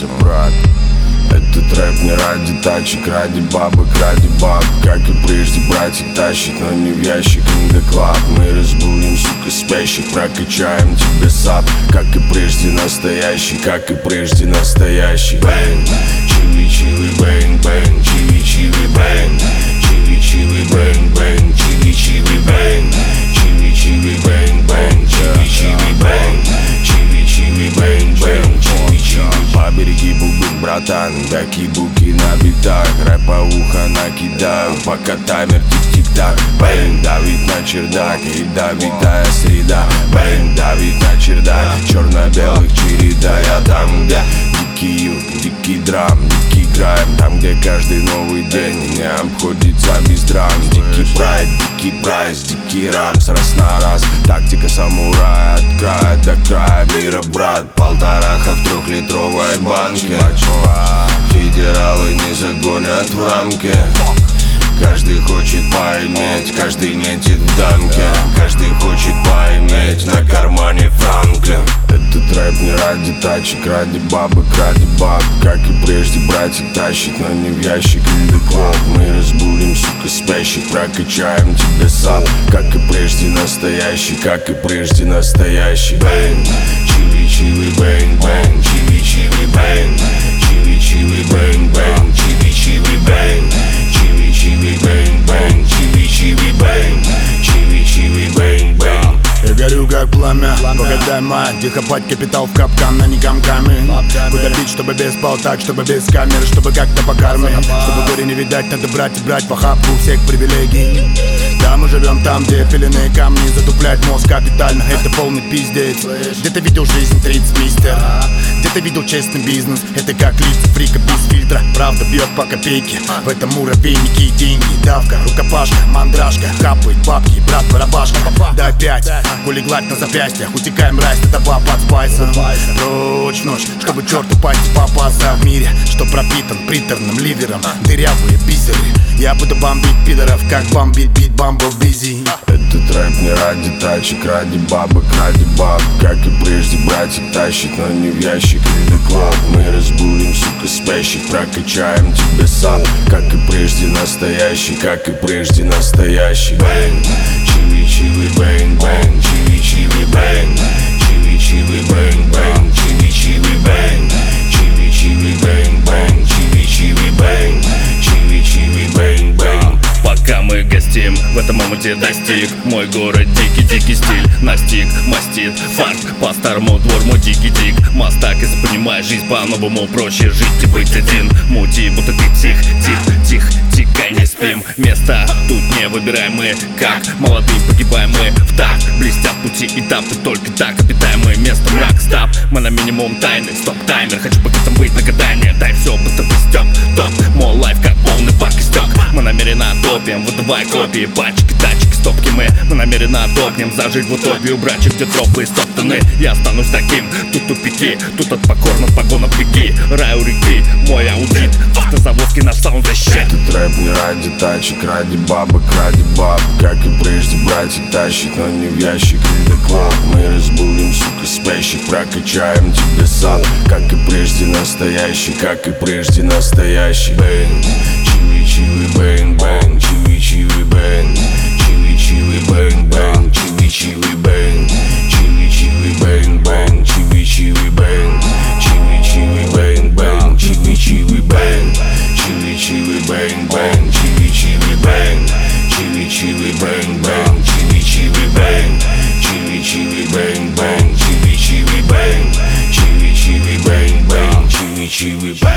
меняется, брат. Этот рэп не ради тачек, ради бабок, ради баб. Как и прежде, братик тащит, но не в ящик Индоклаб. Мы разбудим, сука, спящих, прокачаем тебе сап. Как и прежде настоящий, как и прежде настоящий. Бэнг, чили-чили, бэнг-бэнг, чили-чили, бэнг. Чили-чили, бэнг-бэнг, чили-чили, бэнг. Чили-чили, бэнг-бэнг, чили-чили, бэнг. Чили-чили, бэнг-бэнг, чили-чили. Побереги бубын, братан, даки-буки на битах. Рэпа ухо накидаю, пока таймер тик-тик-так. Бэнг, давит на чердак, ядовитая среда. Бэнг, давит на чердак, черно-белых череда. Я там, где дикий юг, дикий драм, дикий грайм. Там, где каждый новый день не обходится без драм. Дикий прайд, дикий прайс, дикий рамс, раз на раз. Тактика самурая от края до края мира, брат. Полтораха в трехлитровой банке. Федералы не загонят в рамке. Каждый хочет поиметь, каждый метит в дамке. Каждый хочет поиметь на кармане Франклин. Этот рэп не ради тачек, ради бабок, ради баб. Как и прежде, братик тащит, но не в ящик Индоклаб. Мы разбудим, сука, спящих, прокачаем тебе сап. Как и прежде настоящий, как и прежде настоящий. Бэнг, чили-чили, бэнг-бэнг, чили-чили, бэнг. Чили-чили, бэнг-бэнг, чили-чили, бэнг. Чили-чили, бэнг-бэнг, чили-чили, бэнг. Чили-чили, бэнг-бэнг. Я горю как пламя, погодай, мать. Тихо пать капитал в капкан, а не комками. Куда бить, чтобы без полтак, чтобы без камеры, чтобы как-то по карме. Чтобы горе не видать, надо брать и брать по хапу всех привилегий. Да, мы живем там, где пеленые камни затупляют мозг капитально, это полный пиздец. Где ты видел жизнь 30, мистер? Где ты видел честный бизнес? Это как лица фрика без фильтра. Правда бьет по копейке, в этом муравейники и деньги. Давка, рукопашка, мандражка, капает бабки, брат барабашка. Да опять, кули гладь на запястьях, утекаем райс, это баба от спайса. Прочь в ночь, чтобы черту пальцы попасться в мире, что пропитан приторным ливером. Дырявые бисеры, я буду бомбить пидоров, как бомбить бит Бамблбизи. Этот рэп не ради тачек, ради бабок, ради баб. Как и прежде, братик тащит, но не в ящик Индоклаб. Мы разбудим, сука, спящих, прокачаем тебе сап. Как и прежде настоящий, как и прежде настоящий. Бэнг, чили-чили, бэнг-бэнг, чили-чили, бэнг. Чили-чили, бэнг-бэнг, чили-чили, бэнг. Чили-чили, бэнг-бэнг, чили-чили, бэнг. Чили-чили, бэнг-бэнг. Пока мы гостим, в этом моменте достиг мой город, дикий-дикий стиль. Настиг, мастит, фарт, по-старому двор мой дикий-дик. Мастак, если понимаешь жизнь по-новому, проще жить и быть один. Мути, будто ты тихо, не спим. Место тут не выбираем мы, как молодые погибаем мы в такт. Блестят пути, этапы, только так обитаемое место, мрак, стап. Мы на минимум тайны, стоп-таймер, хочу богатым быть на гадание. Дай все, быстро стёп, топ, мой лайф как полный бак истёк. Мы намеренно топим, выдавай копии, пачки, тачки, стопки мы намеренно топнем, зажить в утопию, братчик, где тропы стоптаны. Я останусь таким, тут тупики, тут от покорных погонов беги. Рай у реки, мой аудит, автозаводский наш саунд-защит. Этот рэп не ради тачек, ради бабок, ради баб. Как и прежде, братик тащит, но не в ящик Индоклаб. Мы разбудим, сука, спящих, прокачаем тебе сап. Как и прежде настоящий, как и прежде настоящий. Бэнг, чили-чили, бэнг-бэнг, чили-чили, бэнг. Чили-чили, бэнг-бэнг, чили-чили, бэнг. Чили-чили, бэнг-бэнг, чили-чили, бэнг. Чили-чили, бэнг-бэнг, чили-чили, бэнг. Чили-чили, бэнг-бэнг, чили-чили, бэнг. Чили-чили, бэнг-бэнг, чили-чили, бэнг. Чили-чили, бэнг-бэнг, чили-чили, бэнг. Чили-чили, бэнг-бэнг, чили-чили, бэнг.